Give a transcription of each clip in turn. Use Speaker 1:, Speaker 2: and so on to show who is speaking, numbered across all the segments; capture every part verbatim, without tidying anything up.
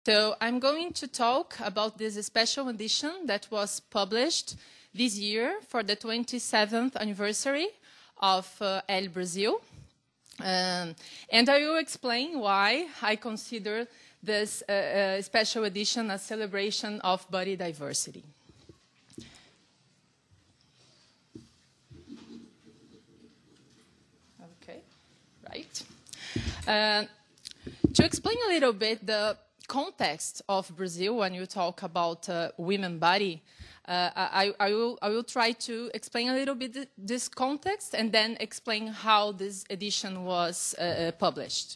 Speaker 1: So I'm going to talk about this special edition that was published this year for the twenty-seventh anniversary of uh, Elle Brazil. Um, and I will explain why I consider this uh, uh, special edition a celebration of body diversity. Okay, right. Uh, to explain a little bit the context of Brazil when you talk about uh, women body, uh, I, I, will, I will try to explain a little bit this context and then explain how this edition was uh, published.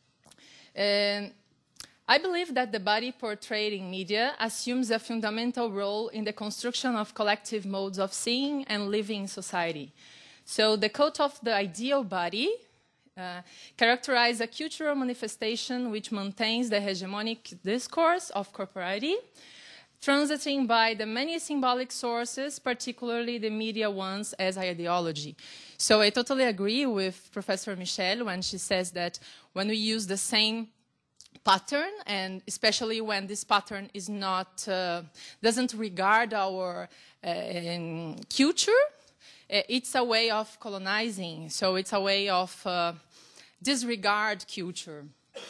Speaker 1: Um, I believe that the body portrayed in media assumes a fundamental role in the construction of collective modes of seeing and living in society. So the cult of the ideal body Uh, characterize a cultural manifestation which maintains the hegemonic discourse of corporeity, transiting by the many symbolic sources, particularly the media ones, as ideology. So I totally agree with Professor Michelle when she says that when we use the same pattern, and especially when this pattern is not, uh, doesn't regard our uh, culture, it's a way of colonizing, so it's a way of uh, disregard culture.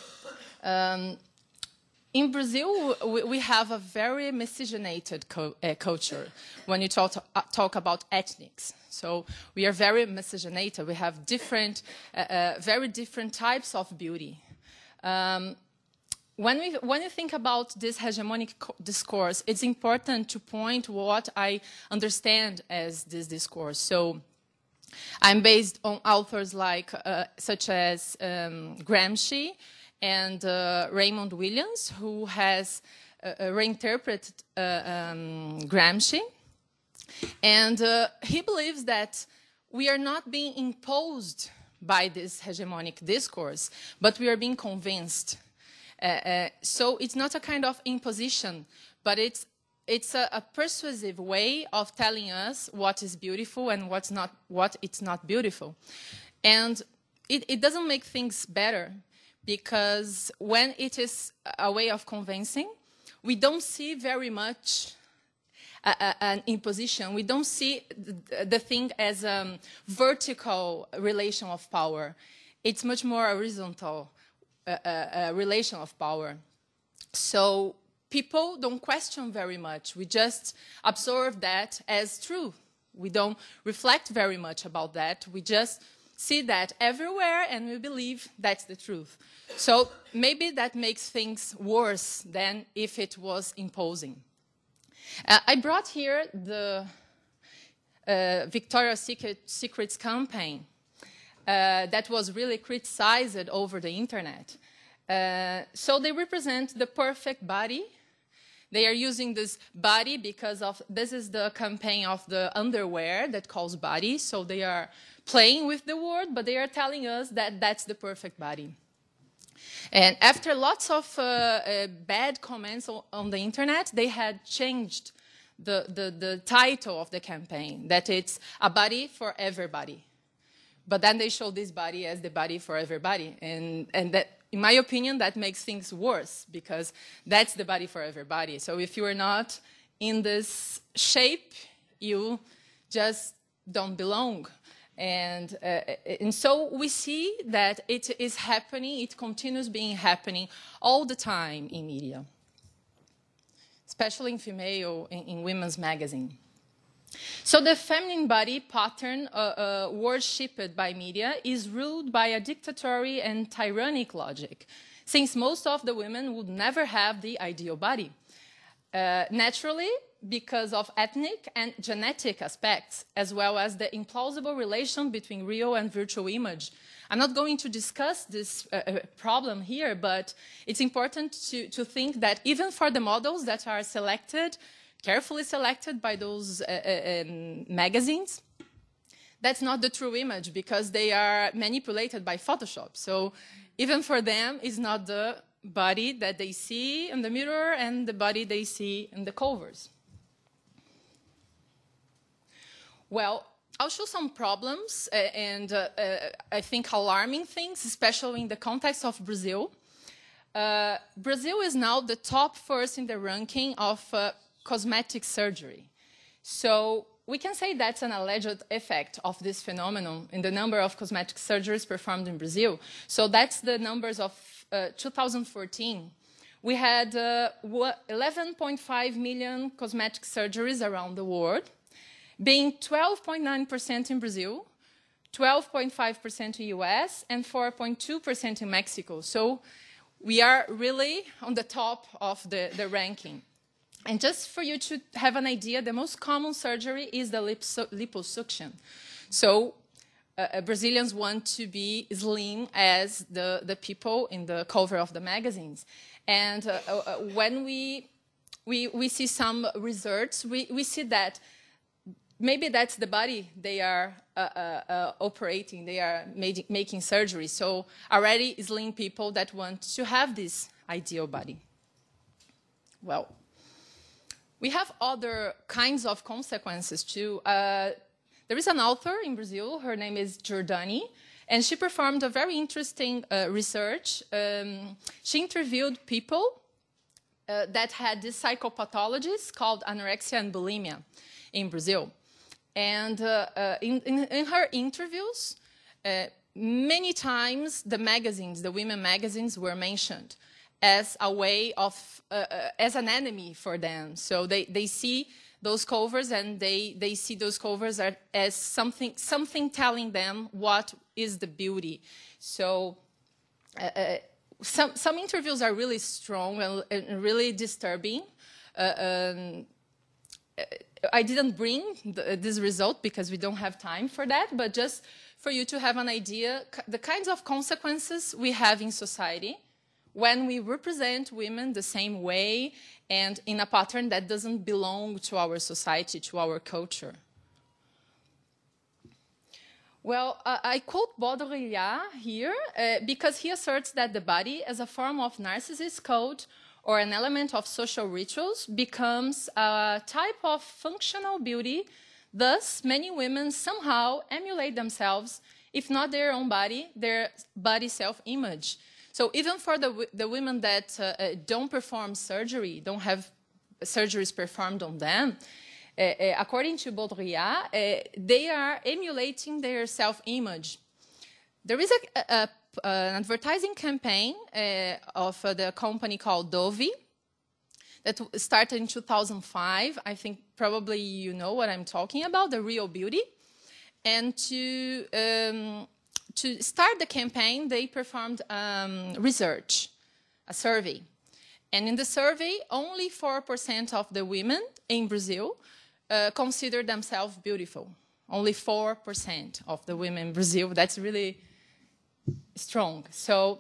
Speaker 1: Um, in Brazil, we, we have a very miscegenated co uh, culture when you talk, to, uh, talk about ethnics. So we are very miscegenated. We have different, uh, uh, very different types of beauty. Um, When, we, when you think about this hegemonic discourse, it's important to point what I understand as this discourse. So I'm based on authors like, uh, such as um, Gramsci and uh, Raymond Williams, who has uh, reinterpreted uh, um, Gramsci. And uh, he believes that we are not being imposed by this hegemonic discourse, but we are being convinced. Uh, uh, so it's not a kind of imposition, but it's, it's a, a persuasive way of telling us what is beautiful and what's not, what it's not beautiful. And it, it doesn't make things better, because when it is a way of convincing, we don't see very much a, a, an imposition. We don't see the, the thing as a vertical relation of power. It's much more horizontal. A, a, a relation of power. So people don't question very much. We just observe that as true. We don't reflect very much about that. We just see that everywhere and we believe that's the truth. So maybe that makes things worse than if it was imposing. Uh, I brought here the uh, Victoria's Secret, Secret's campaign. Uh, that was really criticized over the internet. Uh, so they represent the perfect body. They are using this body because of, this is the campaign of the underwear that calls body. So they are playing with the word, but they are telling us that that's the perfect body. And after lots of uh, uh, bad comments on, on the internet, they had changed the, the, the title of the campaign, that it's a body for everybody. But then they show this body as the body for everybody. And, and that, in my opinion, that makes things worse, because that's the body for everybody. So if you are not in this shape, you just don't belong. And, uh, and so we see that it is happening, it continues being happening all the time in media, especially in female, in, in women's magazine. So the feminine body pattern uh, uh, worshipped by media is ruled by a dictatorial and tyrannic logic, since most of the women would never have the ideal body. Uh, naturally, because of ethnic and genetic aspects, as well as the implausible relation between real and virtual image. I'm not going to discuss this uh, problem here, but it's important to, to think that even for the models that are selected, carefully selected by those uh, uh, um, magazines, that's not the true image, because they are manipulated by Photoshop. So even for them, it's not the body that they see in the mirror and the body they see in the covers. Well, I'll show some problems uh, and uh, uh, I think alarming things, especially in the context of Brazil. uh, Brazil is now the top first in the ranking of uh, cosmetic surgery. So we can say that's an alleged effect of this phenomenon in the number of cosmetic surgeries performed in Brazil. So that's the numbers of uh, two thousand fourteen. We had uh, eleven point five million cosmetic surgeries around the world, being twelve point nine percent in Brazil, twelve point five percent in the U S, and four point two percent in Mexico. So we are really on the top of the, the ranking. And just for you to have an idea, the most common surgery is the lipo liposuction. So uh, Brazilians want to be slim as the, the people in the cover of the magazines. And uh, uh, when we, we, we see some results, we, we see that maybe that's the body they are uh, uh, uh, operating, they are made, making surgery. So already slim people that want to have this ideal body. Well, we have other kinds of consequences too. Uh, there is an author in Brazil, her name is Giordani, and she performed a very interesting uh, research. Um, she interviewed people uh, that had these psychopathologies called anorexia and bulimia in Brazil. And uh, uh, in, in, in her interviews, uh, many times the magazines, the women magazines, were mentioned as a way of, uh, uh, as an enemy for them. So they, they see those covers and they, they see those covers are, as something, something telling them what is the beauty. So uh, uh, some, some interviews are really strong and, and really disturbing. Uh, um, I didn't bring the, this result because we don't have time for that, but just for you to have an idea, the kinds of consequences we have in society when we represent women the same way and in a pattern that doesn't belong to our society, to our culture. Well, uh, I quote Baudrillard here uh, because he asserts that the body, as a form of narcissist code or an element of social rituals, becomes a type of functional beauty. Thus, many women somehow emulate themselves, if not their own body, their body self-image. So even for the, the women that uh, don't perform surgery, don't have surgeries performed on them, uh, uh, according to Baudrillard, uh, they are emulating their self-image. There is a, a, a, an advertising campaign uh, of uh, the company called Dove that started in two thousand five. I think probably you know what I'm talking about, the Real Beauty. And to... Um, To start the campaign, they performed um, research, a survey. And in the survey, only four percent of the women in Brazil uh, consider themselves beautiful. Only four percent of the women in Brazil. That's really strong. So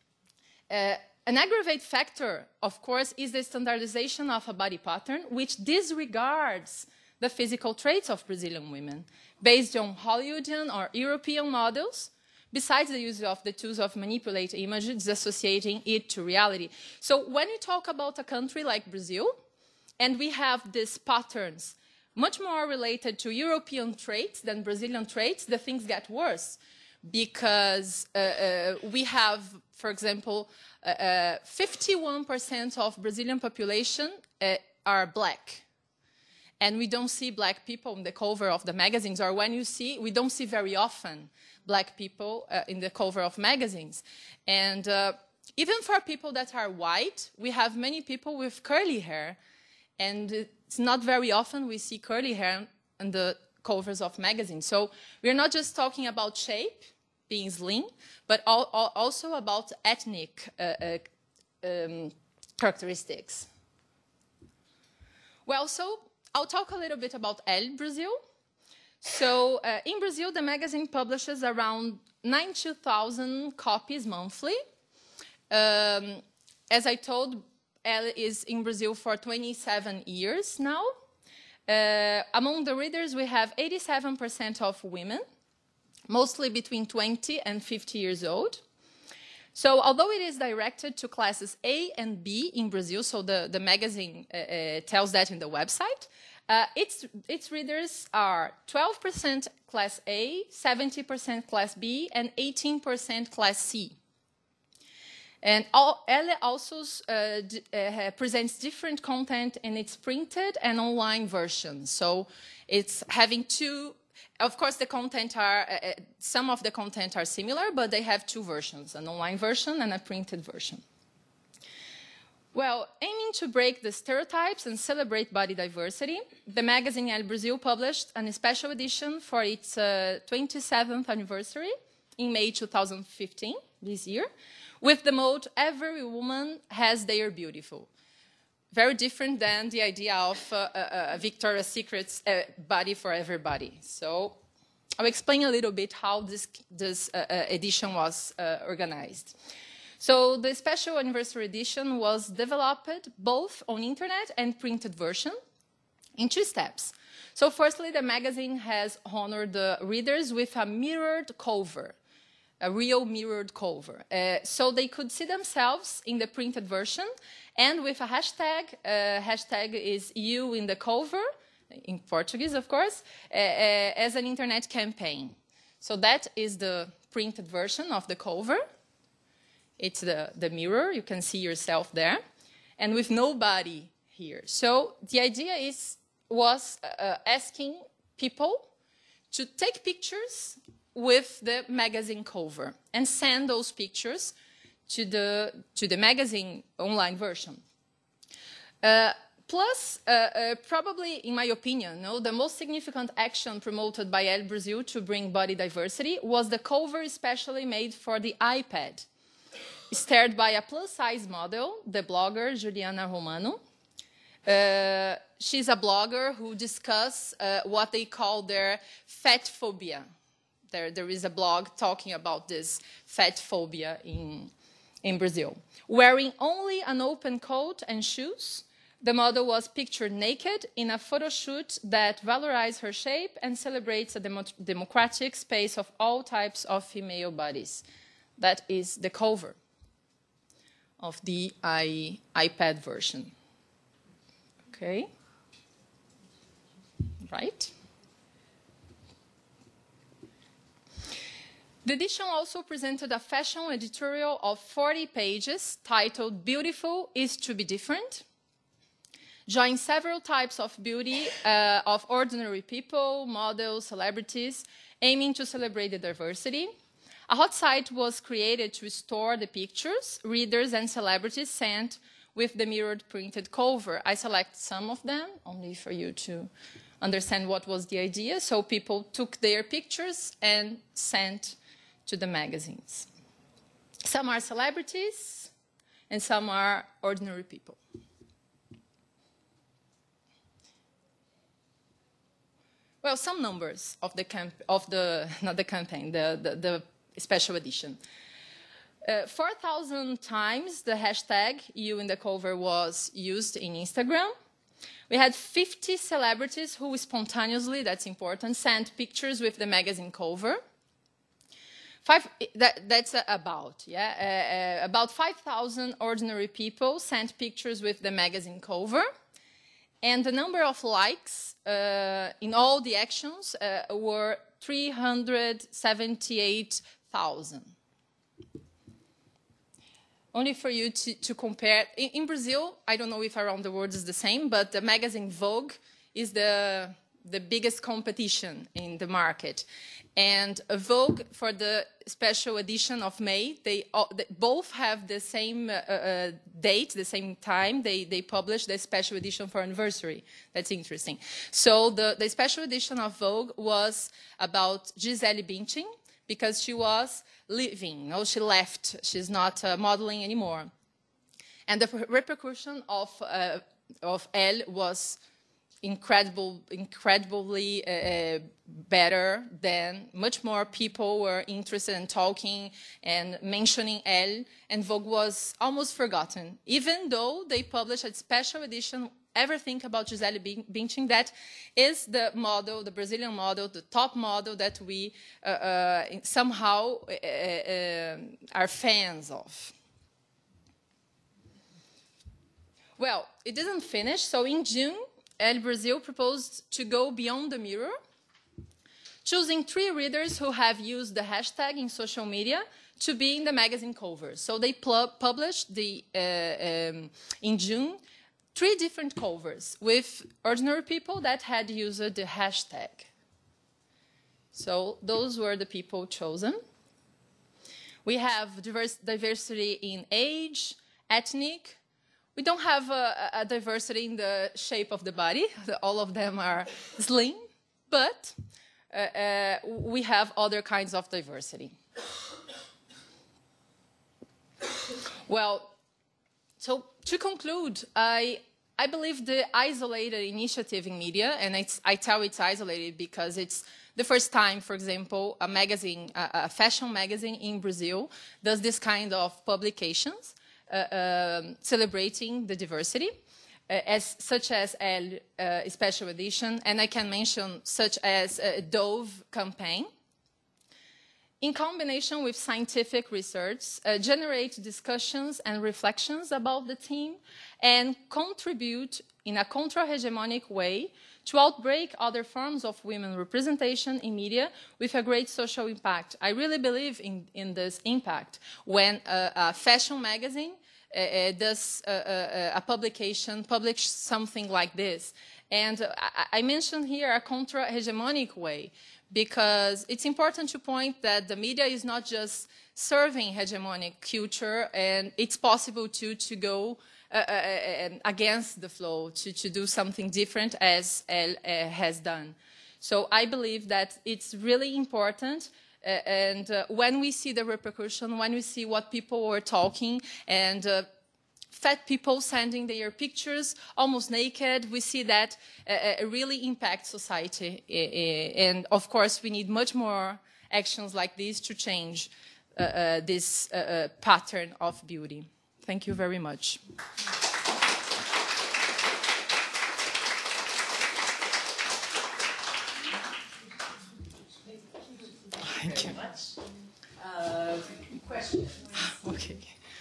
Speaker 1: uh, an aggravating factor, of course, is the standardization of a body pattern, which disregards the physical traits of Brazilian women, based on Hollywoodian or European models, besides the use of the tools of manipulate images, associating it to reality. So when we talk about a country like Brazil, and we have these patterns much more related to European traits than Brazilian traits, the things get worse. Because uh, uh, we have, for example, fifty-one percent uh, uh, of Brazilian population uh, are black. And we don't see black people on the cover of the magazines, or when you see, we don't see very often black people uh, in the cover of magazines. And uh, even for people that are white, we have many people with curly hair. And it's not very often we see curly hair on the covers of magazines. So we're not just talking about shape, being slim, but al al also about ethnic uh, uh, um, characteristics. Well, so I'll talk a little bit about Elle Brazil. So uh, in Brazil, the magazine publishes around ninety thousand copies monthly. Um, as I told, Elle is in Brazil for twenty-seven years now. Uh, among the readers, we have eighty-seven percent of women, mostly between twenty and fifty years old. So although it is directed to classes A and B in Brazil, so the, the magazine uh, uh, tells that in the website, uh, its, its readers are twelve percent class A, seventy percent class B, and eighteen percent class C. And all, Elle also uh, d uh, presents different content in its printed and online version. So it's having two, of course the content are, uh, some of the content are similar, but they have two versions, an online version and a printed version. Well, aiming to break the stereotypes and celebrate body diversity, the magazine Elle Brazil published a special edition for its uh, twenty-seventh anniversary in May two thousand fifteen, this year, with the motto, "Every woman has their beautiful." Very different than the idea of uh, uh, uh, Victoria's Secret's uh, body for everybody. So I'll explain a little bit how this, this uh, uh, edition was uh, organized. So the special anniversary edition was developed both on internet and printed version in two steps. So firstly, the magazine has honored the readers with a mirrored cover, a real mirrored cover. Uh, so they could see themselves in the printed version and with a hashtag, uh, hashtag is you in the cover, in Portuguese of course, uh, uh, as an internet campaign. So that is the printed version of the cover. It's the, the mirror, you can see yourself there, and with nobody here. So the idea is, was uh, asking people to take pictures with the magazine cover and send those pictures to the, to the magazine online version. Uh, plus, uh, uh, probably, in my opinion, no, the most significant action promoted by Elle Brazil to bring body diversity was the cover especially made for the iPad, starred by a plus-size model, the blogger Juliana Romano. Uh, she's a blogger who discusses uh, what they call their fat phobia. There, there is a blog talking about this fat phobia in, in Brazil. Wearing only an open coat and shoes, the model was pictured naked in a photo shoot that valorizes her shape and celebrates a demo democratic space of all types of female bodies. That is the cover of the I, iPad version. Okay, right? The edition also presented a fashion editorial of forty pages titled "Beautiful is to be Different," showing several types of beauty uh, of ordinary people, models, celebrities, aiming to celebrate the diversity. A hot site was created to store the pictures readers and celebrities sent with the mirrored printed cover. I select some of them, only for you to understand what was the idea. So people took their pictures and sent to the magazines. Some are celebrities, and some are ordinary people. Well, some numbers of the, camp of the not the campaign, the, the, the special edition. Uh, four thousand times the hashtag you in the cover was used in Instagram. We had fifty celebrities who spontaneously, that's important, sent pictures with the magazine cover. Five, that, that's uh, about, yeah, uh, uh, about five thousand ordinary people sent pictures with the magazine cover. And the number of likes uh, in all the actions uh, were three hundred seventy-eight thousand. Only for you to, to compare. In, in Brazil, I don't know if around the world is the same, but the magazine Vogue is the, the biggest competition in the market. And Vogue, for the special edition of May, they, uh, they both have the same uh, uh, date, the same time. They, they published the special edition for anniversary. That's interesting. So the, the special edition of Vogue was about Gisele Bündchen, because she was leaving. No, she left. She's not uh, modeling anymore. And the repercussion of, uh, of Elle was incredible, incredibly uh, better than much more people were interested in talking and mentioning Elle, and Vogue was almost forgotten, even though they published a special edition. Ever think about Gisele Bündchen? That is the model, the Brazilian model, the top model that we uh, uh, somehow uh, uh, are fans of. Well, it didn't finish. So in June, Elle Brazil proposed to go beyond the mirror, choosing three readers who have used the hashtag in social media to be in the magazine covers. So they published the, uh, um, in June three different covers with ordinary people that had used the hashtag. So those were the people chosen. We have diverse, diversity in age, ethnic. We don't have a, a diversity in the shape of the body. All of them are slim, but uh, uh, we have other kinds of diversity. Well, so to conclude, I, I believe the isolated initiative in media, and it's, I tell it's isolated because it's the first time, for example, a magazine, a, a fashion magazine in Brazil does this kind of publications uh, um, celebrating the diversity, uh, as, such as a uh, special edition, and I can mention such as a Dove campaign. In combination with scientific research, uh, generate discussions and reflections about the theme and contribute in a contra-hegemonic way to outbreak other forms of women representation in media with a great social impact. I really believe in, in this impact when a, a fashion magazine uh, uh, does uh, uh, a publication, publish something like this. And uh, I, I mentioned here a contra-hegemonic way, because it's important to point that the media is not just serving hegemonic culture, and it's possible to, to go uh, uh, against the flow, to, to do something different as Elle uh, has done. So I believe that it's really important, uh, and uh, when we see the repercussion, when we see what people were talking, and uh, fat people sending their pictures almost naked, we see that uh, really impacts society. And of course, we need much more actions like this to change uh, uh, this uh, uh, pattern of beauty. Thank you very much. Thank you. Uh, questions? Okay.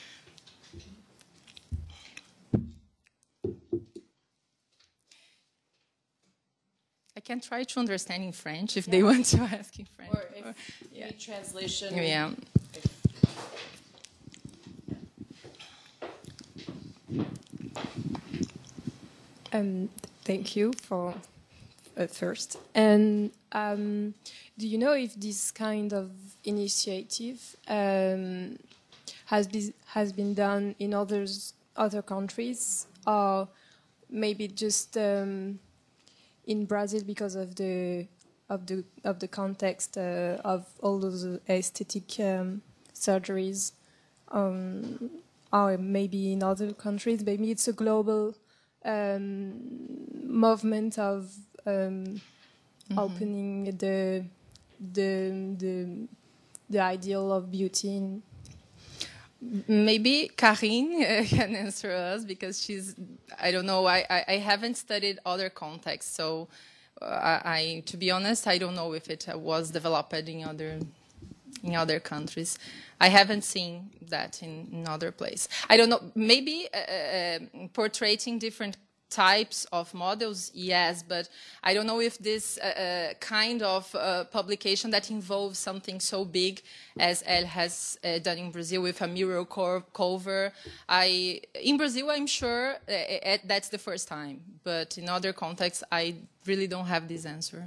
Speaker 1: I can try to understand in French if yeah. they want to ask in French.
Speaker 2: Or if or, yeah. translation.
Speaker 1: Yeah.
Speaker 3: Um, thank you for uh, first. And um, do you know if this kind of initiative um, has been has been done in others other countries, or maybe just um, in Brazil because of the of the of the context uh, of all those aesthetic um, surgeries, um, or maybe in other countries, maybe it's a global um, movement of um, mm-hmm. opening the the the the ideal of beauty. In
Speaker 1: Maybe Karine uh, can answer us, because she's, I don't know, I, I, I haven't studied other contexts, so uh, I, I, to be honest, I don't know if it was developed in other in other countries. I haven't seen that in, in other places. I don't know, maybe uh, uh, portraying different types of models, yes, but I don't know if this uh, uh, kind of uh, publication that involves something so big as Elle has uh, done in Brazil with a mural cover. I, in Brazil, I'm sure uh, uh, that's the first time, but in other contexts, I really don't have this answer.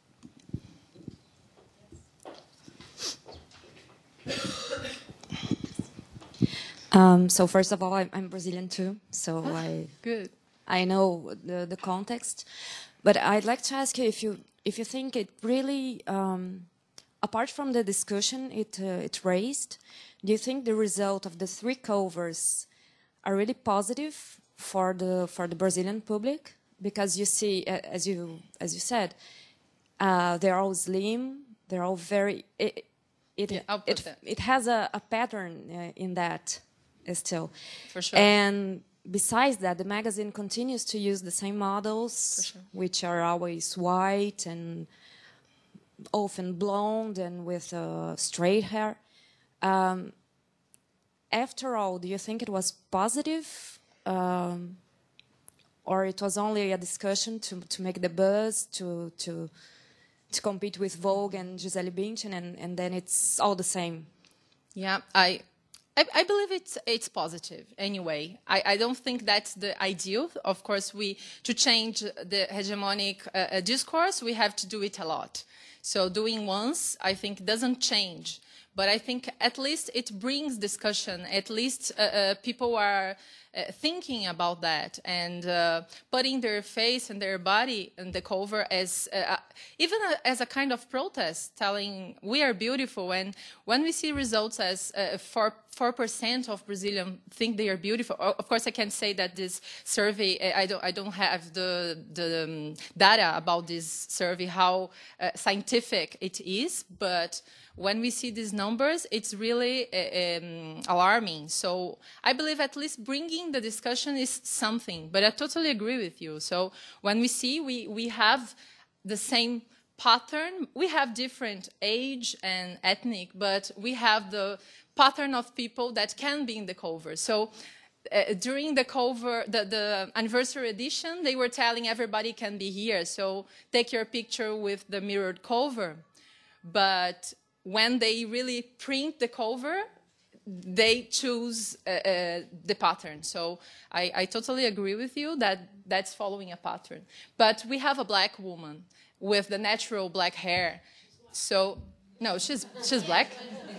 Speaker 4: Um, so first of all, I'm, I'm Brazilian too, so ah, I
Speaker 1: good.
Speaker 4: I know the, the context, but I'd like to ask you if you if you think it really, um, apart from the discussion it uh, it raised, do you think the result of the three covers are really positive for the for the Brazilian public? Because you see, as you as you said, uh, they're all slim, they're all very. It it
Speaker 1: yeah,
Speaker 4: it, it has a, a pattern uh, in that uh, still,
Speaker 1: for sure,
Speaker 4: and. Besides that, the magazine continues to use the same models, sure. which are always white and often blonde and with uh, straight hair. Um, after all, do you think it was positive, um, or it was only a discussion to to make the buzz, to to to compete with Vogue and Gisele Bündchen, and, and then it's all the same?
Speaker 1: Yeah, I, I, I believe it's it's positive. Anyway, I, I don't think that's the ideal. Of course, we to change the hegemonic uh, discourse, we have to do it a lot. So doing once, I think, doesn't change. But I think at least it brings discussion. At least uh, uh, people are uh, thinking about that and uh, putting their face and their body in the cover as uh, even a, as a kind of protest, telling we are beautiful. And when we see results as uh, four four percent of Brazilians think they are beautiful. Of course, I can't say that this survey. I don't. I don't have the the um, data about this survey, how uh, scientific it is, but when we see these numbers, it's really uh, um, alarming. So I believe at least bringing the discussion is something, but I totally agree with you. So when we see we, we have the same pattern, we have different age and ethnic, but we have the pattern of people that can be in the cover. So uh, during the cover, the, the anniversary edition, they were telling everybody can be here. So take your picture with the mirrored cover. But when they really print the cover, they choose uh, uh, the pattern. So I, I totally agree with you that that's following a pattern. But we have a black woman with the natural black hair. So, no, she's, she's black.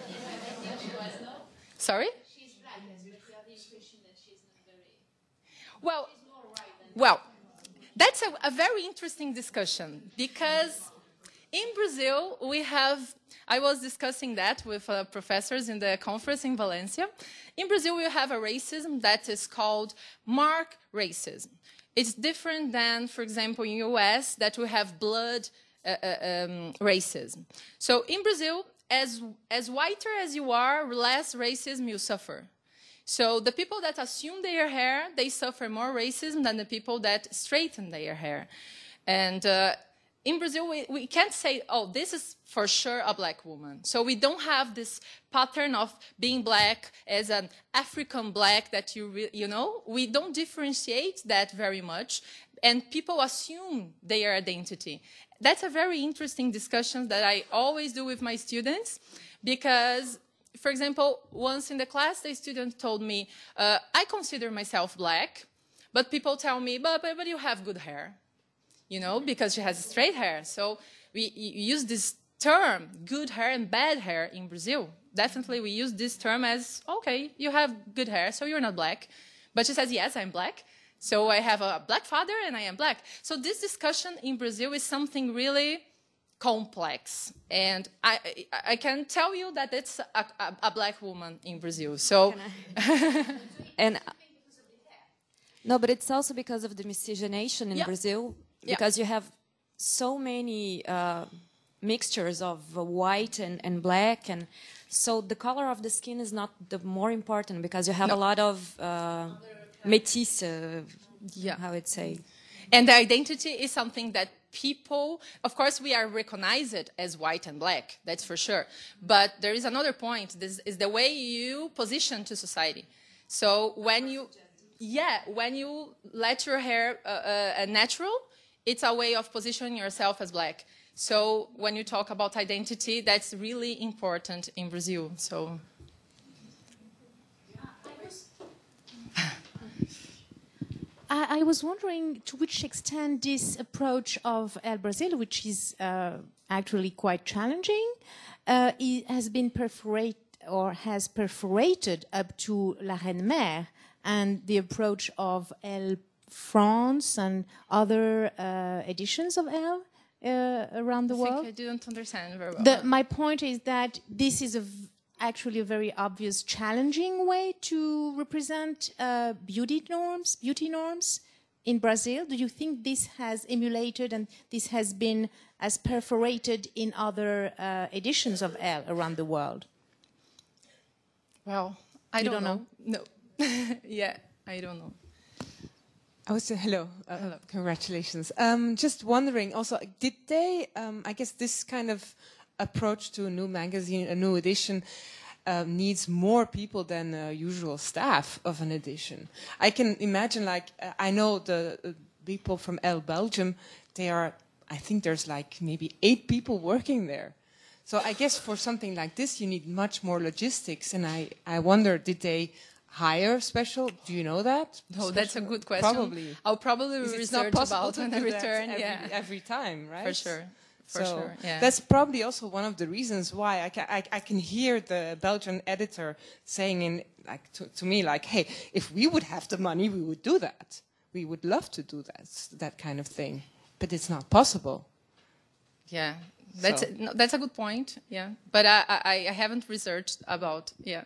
Speaker 1: Sorry?
Speaker 2: She's black, yes, but you have the impression that she's not very...
Speaker 1: Well,
Speaker 2: She's more white than
Speaker 1: well that's a, a very interesting discussion because in Brazil, we have, I was discussing that with uh, professors in the conference in Valencia. In Brazil, we have a racism that is called mark racism. It's different than, for example, in the U S, that we have blood uh, uh, um, racism. So in Brazil, as, as whiter as you are, less racism you suffer. So the people that assume their hair, they suffer more racism than the people that straighten their hair. And uh, in Brazil, we, we can't say, oh, this is for sure a black woman. So we don't have this pattern of being black as an African black that you, re you know, we don't differentiate that very much. And people assume their identity. That's a very interesting discussion that I always do with my students because, for example, once in the class, the student told me, uh, I consider myself black, but people tell me, but, but, but you have good hair. You know, because she has straight hair. So we use this term, good hair and bad hair in Brazil. Definitely we use this term as, okay, you have good hair, so you're not black. But she says, yes, I'm black. So I have a black father and I am black. So this discussion in Brazil is something really complex. And I, I can tell you that it's a, a, a black woman in Brazil. So,
Speaker 4: and no, but it's also because of the miscegenation in
Speaker 1: yeah.
Speaker 4: Brazil.
Speaker 1: Yeah.
Speaker 4: Because you have so many uh, mixtures of uh, white and, and black, and so the color of the skin is not the more important because you have
Speaker 1: no.
Speaker 4: a lot of uh, métis, uh,
Speaker 1: yeah.
Speaker 4: how I'd say.
Speaker 1: And the identity is something that people, of course, we are recognized as white and black, that's for sure. But there is another point, this is the way you position to society. So when you, yeah, when you let your hair uh, uh, natural, it's a way of positioning yourself as black. So when you talk about identity, that's really important in Brazil. So,
Speaker 5: I, I was wondering to which extent this approach of El Brasil, which is uh, actually quite challenging, uh, it has been perforated or has perforated up to La Reine Mère and the approach of El France and other uh, editions of Elle uh, around the
Speaker 1: I
Speaker 5: world?
Speaker 1: think I didn't understand very well.
Speaker 5: The, my point is that this is a v actually a very obvious challenging way to represent uh, beauty norms, beauty norms in Brazil. Do you think this has emulated and this has been as perforated in other uh, editions of Elle around the world?
Speaker 1: Well, I
Speaker 5: you
Speaker 1: don't,
Speaker 5: don't
Speaker 1: know. know. No. Yeah, I don't know.
Speaker 6: I was uh, hello. Uh,
Speaker 1: Hello.
Speaker 6: Congratulations. Um, just wondering. Also, did they? Um, I guess this kind of approach to a new magazine, a new edition, uh, needs more people than uh, usual staff of an edition. I can imagine. Like uh, I know the uh, people from Elle Belgium. They are. I think there's like maybe eight people working there. So I guess for something like this, you need much more logistics. And I, I wonder, did they hire special? Do you know that?
Speaker 1: No, special? That's a good question.
Speaker 6: Probably.
Speaker 1: I'll probably research about when I return.
Speaker 6: Every,
Speaker 1: yeah.
Speaker 6: every time, right?
Speaker 1: For sure. For
Speaker 6: so
Speaker 1: sure. Yeah.
Speaker 6: That's probably also one of the reasons why I can, I, I can hear the Belgian editor saying in like to, to me like, hey, if we would have the money, we would do that. We would love to do that, that kind of thing. But it's not possible.
Speaker 1: Yeah. That's
Speaker 6: so.
Speaker 1: a, no, that's a good point. Yeah. But I, I, I haven't researched about, yeah.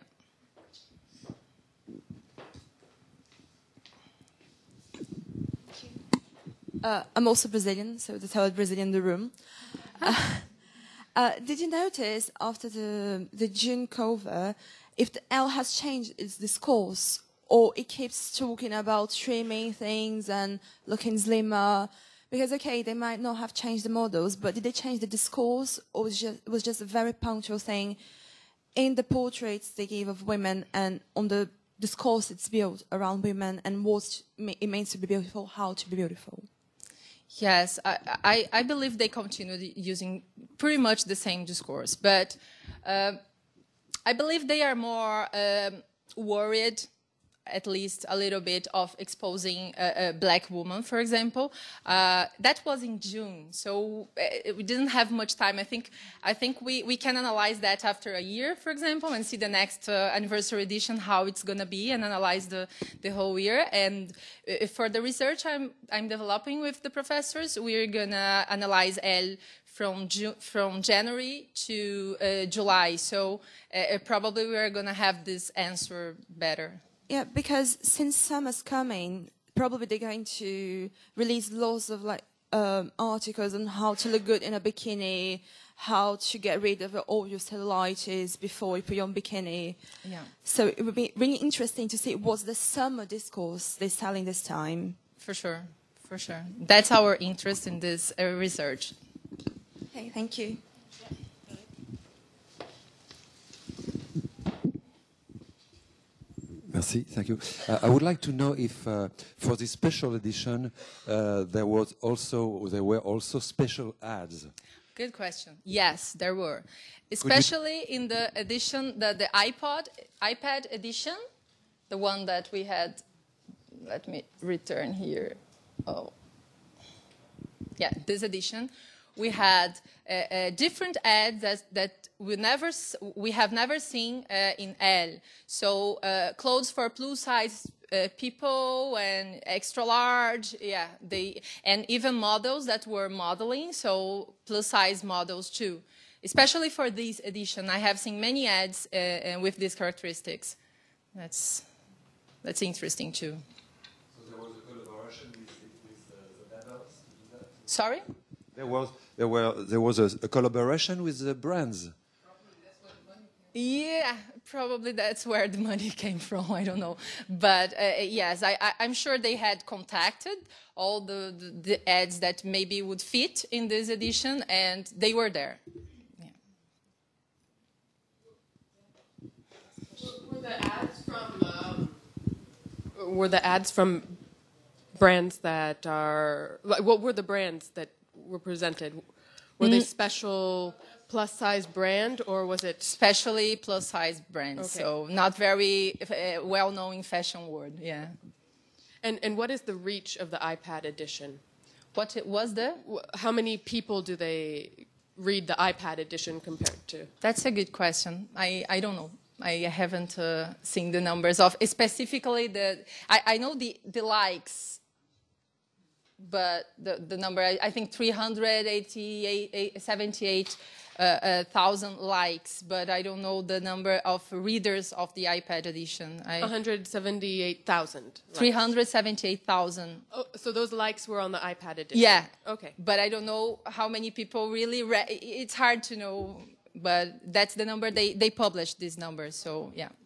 Speaker 7: Uh, I'm also Brazilian, so the third Brazilian in the room. Uh, uh, did you notice after the the June cover, if the L has changed its discourse, or it keeps talking about trimming things and looking slimmer? Because okay, they might not have changed the models, but did they change the discourse, or was just, it was just a very punctual thing in the portraits they gave of women and on the discourse it's built around women and what it means to be beautiful, how to be beautiful?
Speaker 1: Yes, I, I, I believe they continued using pretty much the same discourse, but uh, I believe they are more um, worried, at least a little bit, of exposing a, a black woman, for example. Uh, that was in June, so we didn't have much time. I think I think we, we can analyze that after a year, for example, and see the next uh, anniversary edition, how it's going to be, and analyze the, the whole year. And uh, for the research I'm, I'm developing with the professors, we're going to analyze L from June, from January to uh, July. So uh, probably we're going to have this answer better.
Speaker 7: Yeah, because since summer's coming, probably they're going to release lots of like um, articles on how to look good in a bikini, how to get rid of all your cellulitis before you put on bikini.
Speaker 1: Yeah.
Speaker 7: So it would be really interesting to see what's the summer discourse they're selling this time.
Speaker 1: For sure, for sure. That's our interest in this uh, research.
Speaker 7: Okay, thank you.
Speaker 8: Merci, thank you. Uh, I would like to know if, uh, for this special edition, uh, there was also there were also special ads.
Speaker 1: Good question. Yes, there were, especially in the edition, the the iPod iPad edition, the one that we had. Let me return here. Oh, yeah, this edition. We had uh, uh, different ads that, that we never we have never seen uh, in L. So uh, clothes for plus size uh, people and extra large, yeah, they and even models that were modeling, so plus size models too. Especially for this edition, I have seen many ads uh, uh, with these characteristics. That's that's interesting too.
Speaker 8: So there was a collaboration with, with uh, the labels to do that?
Speaker 1: Sorry?
Speaker 8: There was there were there was a, a collaboration with the brands.
Speaker 1: Yeah, probably that's where the money came from. I don't know, but uh, yes, I, I, I'm sure they had contacted all the, the, the ads that maybe would fit in this edition, and they were there. Yeah.
Speaker 9: Were the ads from um, were the ads from brands that are like, what were the brands that were presented? Were they special plus size brand, or was it
Speaker 1: Especially plus size brands,
Speaker 9: Okay.
Speaker 1: so not very uh, well known in fashion world. Yeah.
Speaker 9: and and what is the reach of the iPad edition?
Speaker 1: What it was the?
Speaker 9: Wh- How many people do they read the iPad edition compared to?
Speaker 1: That's a good question. I, I don't know. I haven't uh, seen the numbers of specifically the. I, I know the the likes. But the, the number, I, I think three hundred eighty-eight, seventy-eight uh, uh, thousand likes, but I don't know the number of readers of the iPad edition. I,
Speaker 9: one hundred seventy-eight thousand.
Speaker 1: three hundred seventy-eight thousand.
Speaker 9: Oh, so those likes were on the iPad edition?
Speaker 1: Yeah.
Speaker 9: Okay.
Speaker 1: But I don't know how many people really, re- it's hard to know, but that's the number, they, they published these numbers, so yeah.